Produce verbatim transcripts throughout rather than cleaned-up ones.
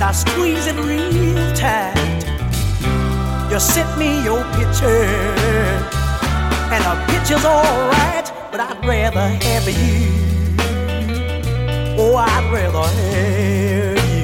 I squeeze it real tight. You sent me your picture, and a picture's alright, but I'd rather have you. Oh, I'd rather have you.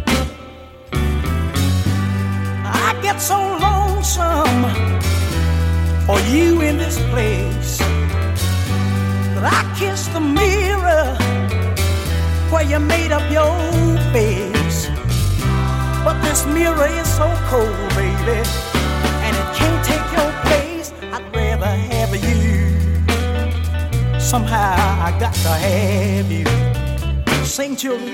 I get so lonesome for you in this place that I kiss the mirror where you made up your face. But this mirror is so cold, baby, and it can't take your place. I'd rather have you. Somehow I got to have you. Sing, children.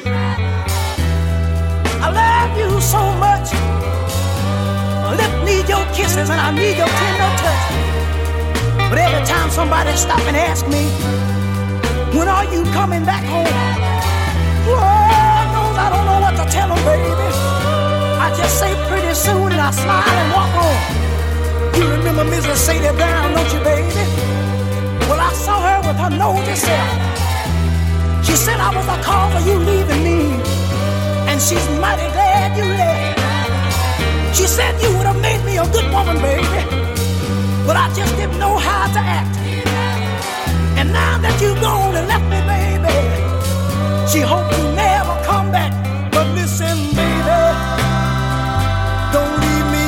I love you so much. My lips need your kisses and I need your tender touch. But every time somebody stop and ask me, when are you coming back home? Lord knows I don't know what to tell them, baby. I just say pretty soon and I smile and walk on. You remember Missus Sadie Brown, don't you, baby? Well, I saw her with her nose herself. She said I was the cause of you leaving me, and she's mighty glad you left. She said you would have made me a good woman, baby, but I just didn't know how to act. And now that you've gone and left me, baby, she hopes you never come back. But listen, baby, don't leave me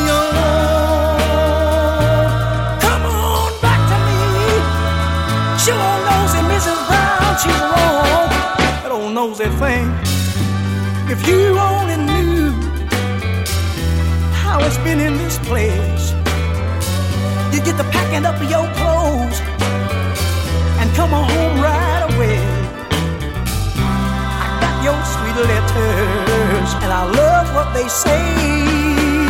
alone. Come on back to me. Sure nosy Missus Brown, she's wrong. That old nosy thing. If you only knew how it's been in this place, you get to packing up your clothes and come on home right away. I got your sweet letters and I love what they say.